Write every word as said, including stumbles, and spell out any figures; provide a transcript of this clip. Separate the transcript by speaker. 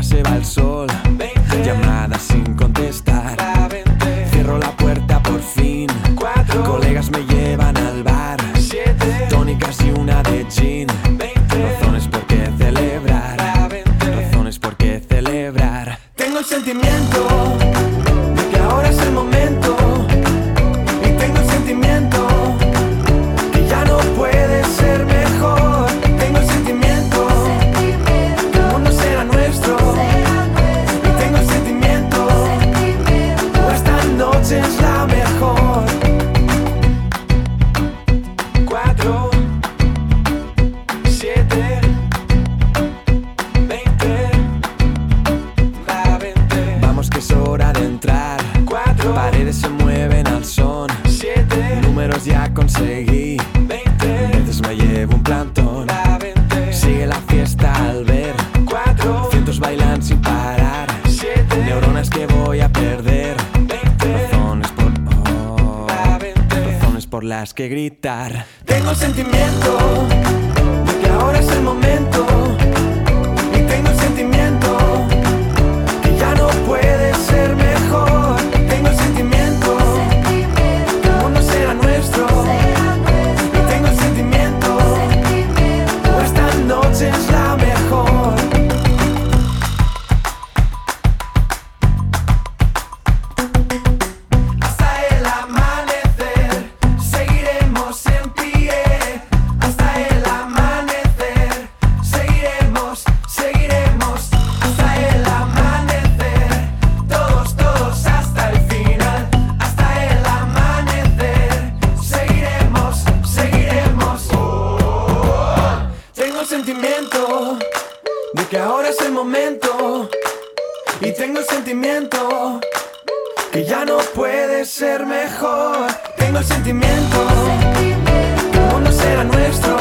Speaker 1: se va el sol. veinte llamadas sin contestar. veinte cierro la puerta por fin. cuatro colegas me llevan al bar. siete tónicas y una de gin. veinte razones por qué celebrar. Razones por qué celebrar. Tengo el sentimiento de que ahora es el momento. Y tengo el sentimiento que ya no puede ser mejor. Tengo el sentimiento que el mundo será nuestro. Y tengo el sentimiento que esta noche es la mejor. Cuatro, siete, veinte, la veinte. Vamos que es hora de entrar. Cuatro paredes se mueven al son. Siete números ya conseguí. Veinte veces me llevo un plantón. La veinte sigue la fiesta al ver. Cuatro cientos bailan sin parar. Siete neuronas que voy a perder. Veinte razones por oh, la veinte razones por las que gritar. Tengo el sentimiento de que ahora es el momento. Y tengo el sentimiento que ya no puede ser mejor. Tengo el sentimiento que el mundo será nuestro. Y tengo el sentimiento que esta noche es la mejor. Hasta el amanecer seguiremos en pie. Hasta el amanecer seguiremos, seguiremos. Hasta el amanecer, todos, todos hasta el final. Hasta el amanecer seguiremos, seguiremos. Oh, tengo el sentimiento de que ahora es el momento. Y tengo el sentimiento que ya no puede ser mejor. Tengo el sentimiento que el mundo será nuestro.